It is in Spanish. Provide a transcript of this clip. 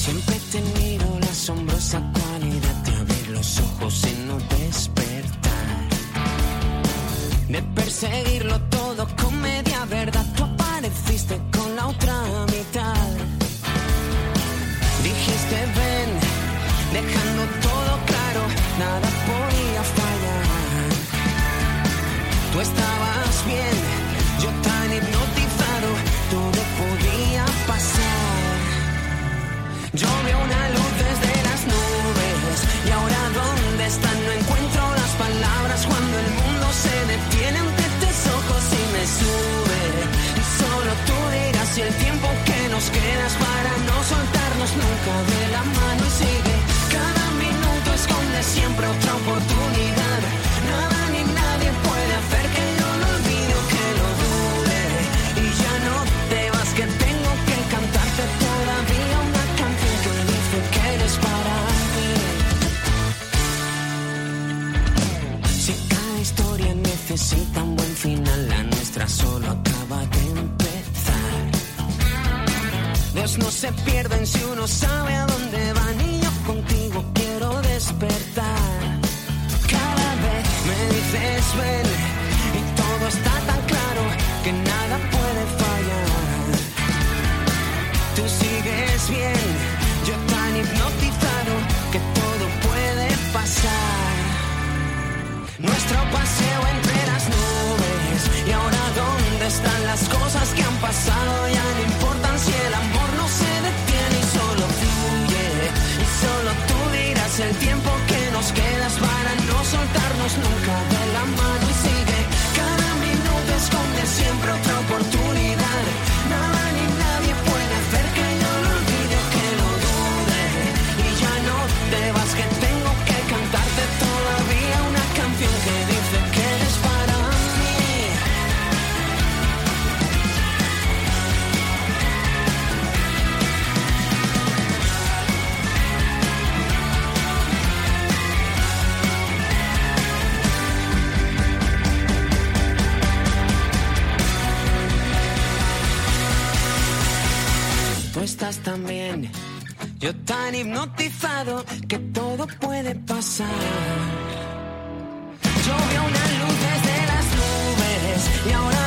Siempre he tenido la asombrosa cualidad de abrir los ojos y no despertar, de perseguirlo todo con media verdad. Tú apareciste con la otra mitad. Dijiste ven, dejando todo claro, nada podía fallar. Tú estabas bien, yo tan hipnotizado, todo podía pasar. Yo veo una luz desde las nubes y ahora ¿dónde están? No encuentro las palabras cuando el mundo se detiene ante tus ojos y me sube. Y solo tú dirás si el tiempo que nos queda es para no soltarnos nunca de la mano y sigue. Cada minuto esconde siempre otra oportunidad. Nada ni nadie puede hacer que yo lo olvide o que lo dude. Y ya no te vas, que tengo que cantarte todavía una canción que dice que eres para mí. Si cada historia necesita un buen final, la nuestra solo acaba de empezar. Dios no se pierden si uno sabe a dónde van y yo contigo quiero despertar. Cada vez me dices ven y todo está tan claro que nada puede fallar. Tú sigues bien, yo tan hipnotizado que todo puede pasar. Nuestro paseo entre las nubes y ahora ¿dónde están las cosas que han pasado? Ya no importan si el amor no se detiene y solo fluye. Y solo tú dirás el tiempo que nos queda es para no soltarnos nunca de la mano y sigue. Cada minuto esconde siempre otra oportunidad. Nada ni nadie puede hacer que yo lo olvide o que lo dude. Y ya no te vas, que tengo que cantarte todavía una canción que dice que eres para mí. Tú estás tan bien, yo tan hipnotizado que todo puede pasar. Yo veo una luz desde las nubes y ahora